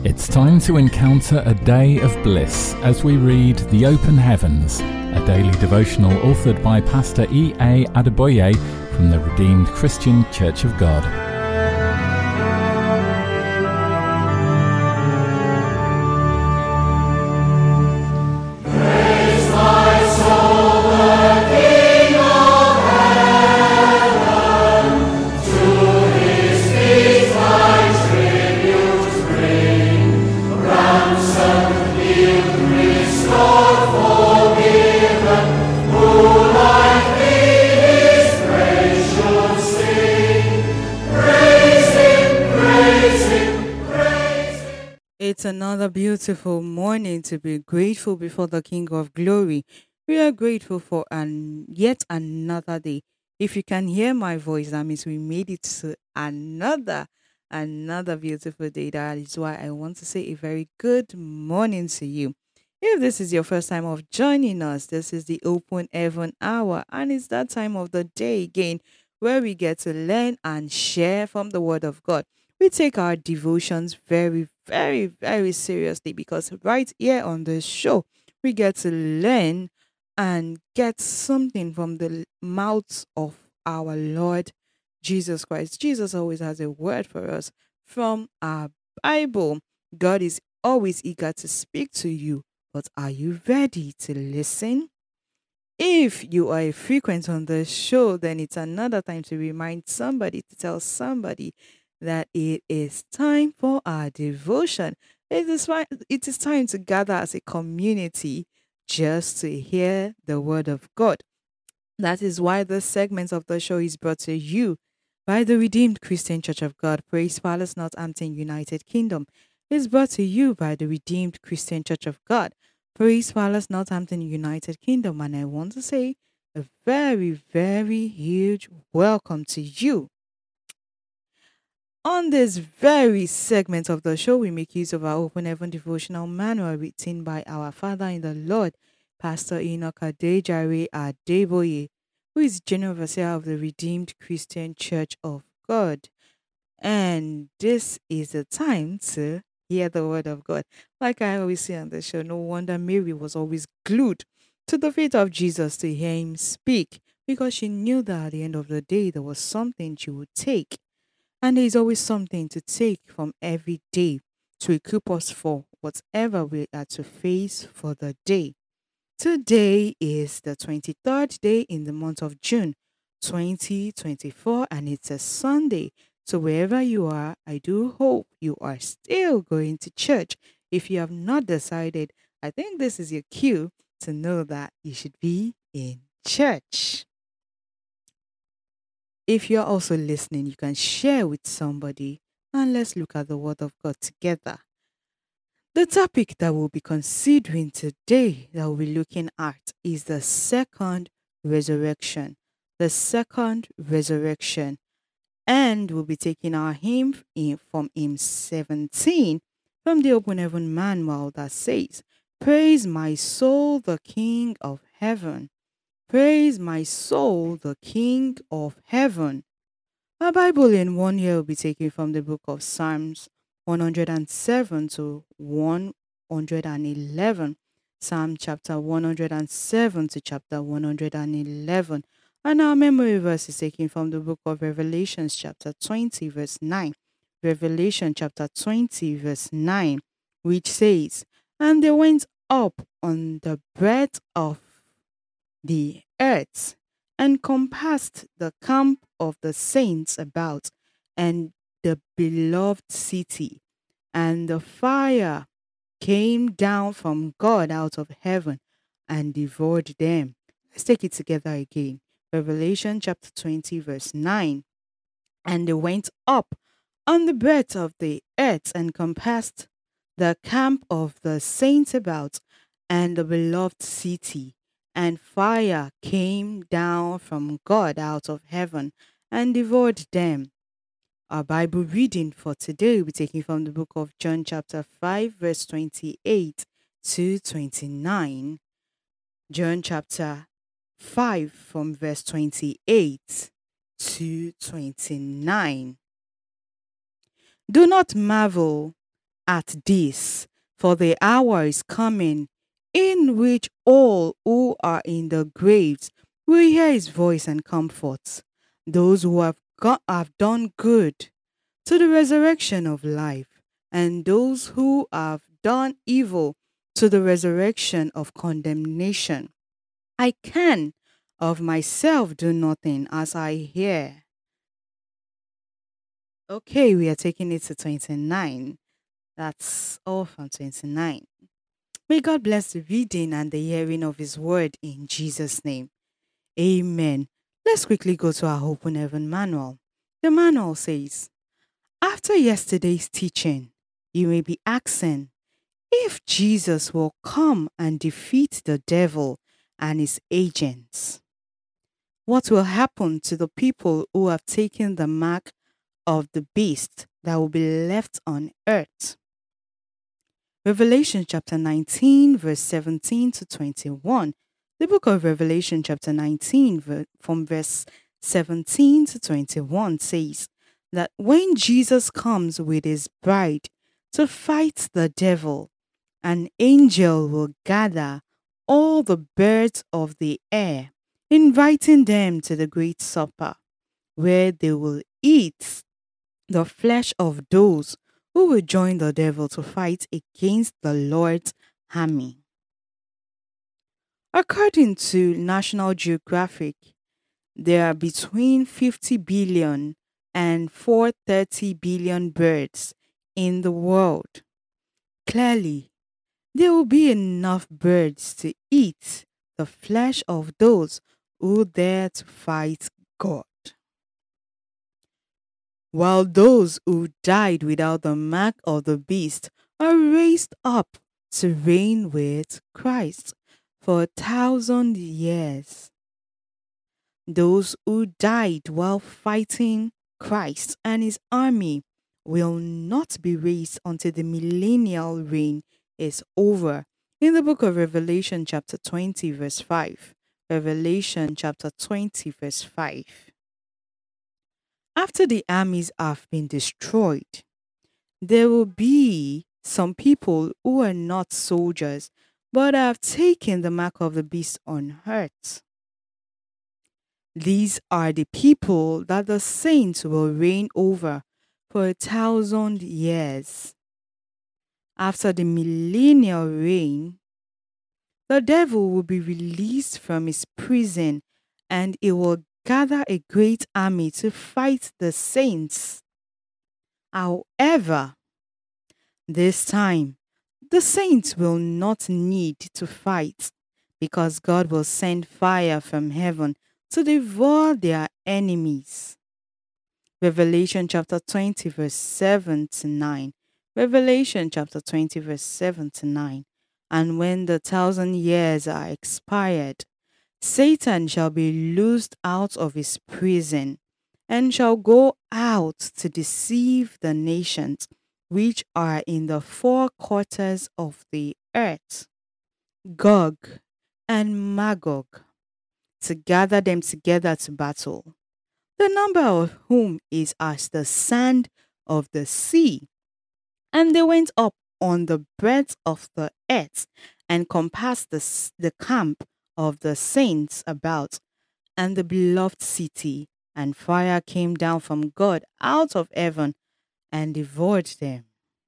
It's time to encounter a day of bliss as we read The Open Heavens, a daily devotional authored by Pastor E.A. Adeboye from the Redeemed Christian Church of God. It's another beautiful morning to be grateful before the King of Glory. We are grateful for yet another day. If you can hear my voice, that means we made it to another beautiful day. That is why I want to say a very good morning to you. If this is your first time of joining us, this is the Open Heaven Hour, and it's that time of the day again where we get to learn and share from the Word of God. We take our devotions very, very, very seriously because right here on the show, we get to learn and get something from the mouths of our Lord Jesus Christ. Jesus always has a word for us from our Bible. God is always eager to speak to you, but are you ready to listen? If you are a frequent on the show, then it's another time to remind somebody, to tell somebody that it is time for our devotion. It is time to gather as a community just to hear the word of God. That is why this segment of the show is brought to you by the Redeemed Christian Church of God, Praise Palace, Northampton, United Kingdom. It's brought to you by the Redeemed Christian Church of God, Praise Palace, Northampton, United Kingdom. And I want to say a very, very huge welcome to you. On this very segment of the show, we make use of our Open Heaven devotional manual written by our Father in the Lord, Pastor Enoch Adejare Adeboye, who is General Overseer of the Redeemed Christian Church of God. And this is the time to hear the word of God. Like I always say on the show, no wonder Mary was always glued to the feet of Jesus to hear him speak, because she knew that at the end of the day, there was something she would take. And there is always something to take from every day to equip us for whatever we are to face for the day. Today is the 23rd day in the month of June 2024, and it's a Sunday. So wherever you are, I do hope you are still going to church. If you have not decided, I think this is your cue to know that you should be in church. If you're also listening, you can share with somebody, and let's look at the Word of God together. The topic that we'll be considering today, that we'll be looking at, is the second resurrection. The second resurrection. And we'll be taking our hymn from hymn 17 from the Open Heaven Manual that says, "Praise my soul, the King of heaven. Praise my soul, the King of heaven." Our Bible in 1 year will be taken from the book of Psalms 107 to 111. Psalm chapter 107 to chapter 111. And our memory verse is taken from the book of Revelations chapter 20 verse 9. Revelation chapter 20 verse 9, which says, "And they went up on the breadth of the earth, and compassed the camp of the saints about, and the beloved city. And the fire came down from God out of heaven and devoured them." Let's take it together again. Revelation chapter 20 verse 9. "And they went up on the breadth of the earth, and compassed the camp of the saints about, and the beloved city. And fire came down from God out of heaven and devoured them." Our Bible reading for today will be taken from the book of John chapter 5 verse 28 to 29. John chapter 5 from verse 28 to 29. "Do not marvel at this, for the hour is coming in which all who are in the graves will hear his voice and comfort those who have done good to the resurrection of life, and those who have done evil to the resurrection of condemnation. I can of myself do nothing as I hear. Okay, we are taking it to 29. That's all from 29. May God bless the reading and the hearing of His word in Jesus' name. Amen. Let's quickly go to our Open Heaven manual. The manual says, after yesterday's teaching, you may be asking if Jesus will come and defeat the devil and his agents. What will happen to the people who have taken the mark of the beast that will be left on earth? Revelation chapter 19, verse 17 to 21. The book of Revelation chapter 19, from verse 17 to 21 says that when Jesus comes with his bride to fight the devil, an angel will gather all the birds of the air, inviting them to the great supper, where they will eat the flesh of those who will join the devil to fight against the Lord's army. According to National Geographic, there are between 50 billion and 430 billion birds in the world. Clearly, there will be enough birds to eat the flesh of those who dare to fight God. While those who died without the mark of the beast are raised up to reign with Christ for 1,000 years. Those who died while fighting Christ and his army will not be raised until the millennial reign is over. In the book of Revelation chapter 20 verse 5. Revelation chapter 20 verse 5. After the armies have been destroyed, there will be some people who are not soldiers but have taken the mark of the beast on earth. These are the people that the saints will reign over for 1,000 years. After the millennial reign, the devil will be released from his prison and he will gather a great army to fight the saints. However, this time, the saints will not need to fight because God will send fire from heaven to devour their enemies. Revelation chapter 20 verse 7 to 9. Revelation chapter 20 verse 7 to 9. And when the 1,000 years are expired, Satan shall be loosed out of his prison and shall go out to deceive the nations which are in the four quarters of the earth, Gog and Magog, to gather them together to battle, the number of whom is as the sand of the sea. And they went up on the breadth of the earth and compassed the camp of the saints about, and the beloved city, and fire came down from God out of heaven and devoured them.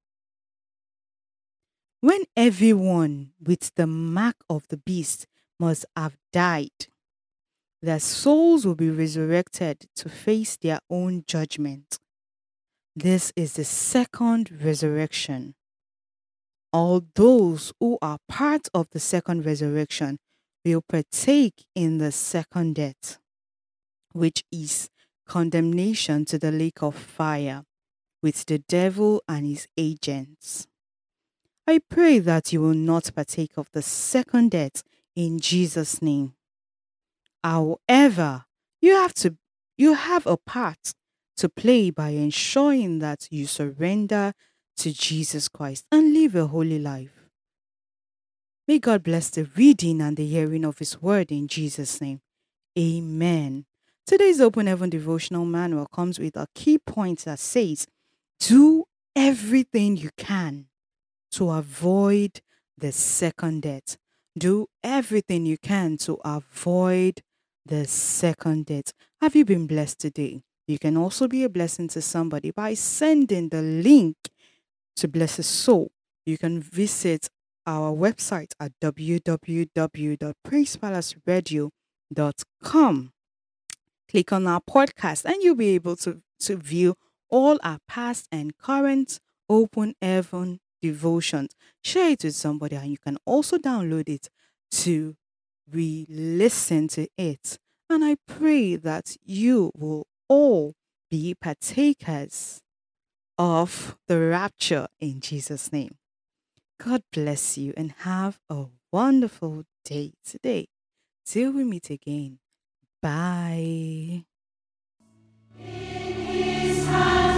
When everyone with the mark of the beast must have died, their souls will be resurrected to face their own judgment. This is the second resurrection. All those who are part of the second resurrection will partake in the second death, which is condemnation to the lake of fire with the devil and his agents. I pray that you will not partake of the second death in Jesus' name. However, you have a part to play by ensuring that you surrender to Jesus Christ and live a holy life. May God bless the reading and the hearing of His word in Jesus' name. Amen. Today's Open Heaven devotional manual comes with a key point that says, do everything you can to avoid the second death. Do everything you can to avoid the second death. Have you been blessed today? You can also be a blessing to somebody by sending the link to bless a soul. You can visit our website at www.praisepalaceradio.com. Click on our podcast and you'll be able to view all our past and current open heaven devotions. Share it with somebody and you can also download it to re-listen to it. And I pray that you will all be partakers of the rapture in Jesus' name. God bless you and have a wonderful day today. Till we meet again. Bye. In his hands